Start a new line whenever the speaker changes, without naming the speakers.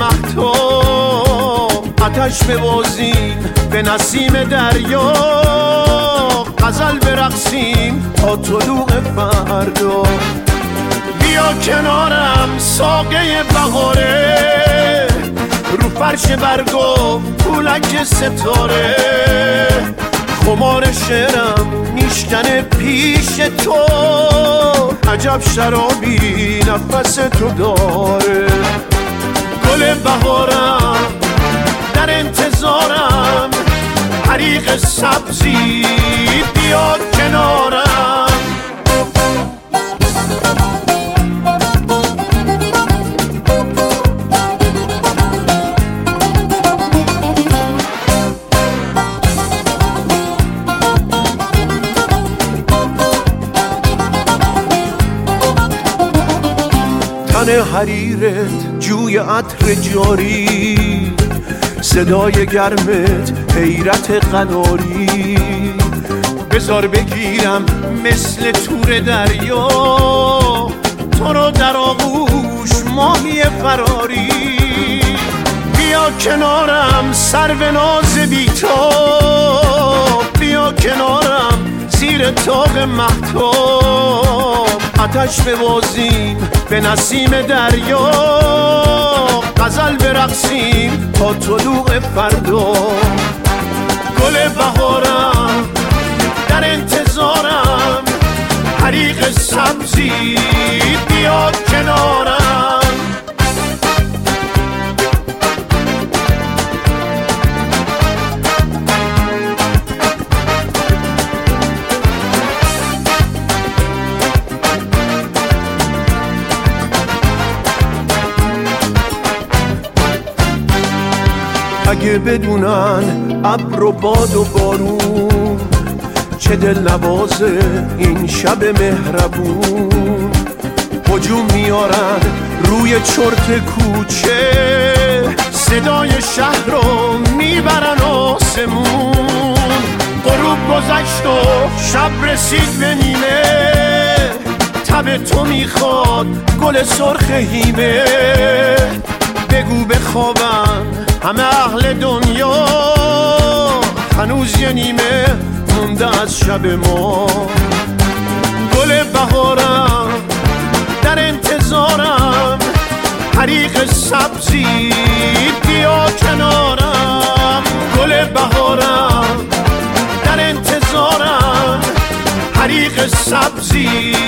مهتاب، آتش ببازیم به نسیم دریا، غزل برقصیم تا طلوع فردا. بیا کنارم ساقه بهاره، رو فرش برگو پولک ستاره، خمار شعرم میشکنه پیش تو، عجب شرابی نفس تو داره. گل بهارم در انتظارم، حریق سبزی بیا کنارم. تن حریرت جوی عطر جاری، صدای گرمت حیرت قناری، بذار بگیرم مثل تور دریا، تو رو در آغوش ماهی فراری. بیا کنارم سرو ناز بی‌تاب، بیا کنارم زیر طاق مهتاب، آتش ببازیم به نسیم دریا، غزل برقصیم تا طلوع فردا. گل بهارم در انتظارم، حریق سبزی بیا کنارم. اگه بدونن ابر و باد و بارون، چه دل نوازه این شب مهربون. هجوم میارن روی چرت کوچه، صدای شهر رو میبرن آسمون. غروب گذشت و شب رسید به نیمه، تب تو میخواد گل سرخ هیمه. بگو بخوابن همه اهل دنیا، هنوز یه نیمه مونده از شب ما. گل بهارم در انتظارم، حریق سبزی بیا کنارم. گل بهارم در انتظارم، حریق سبزی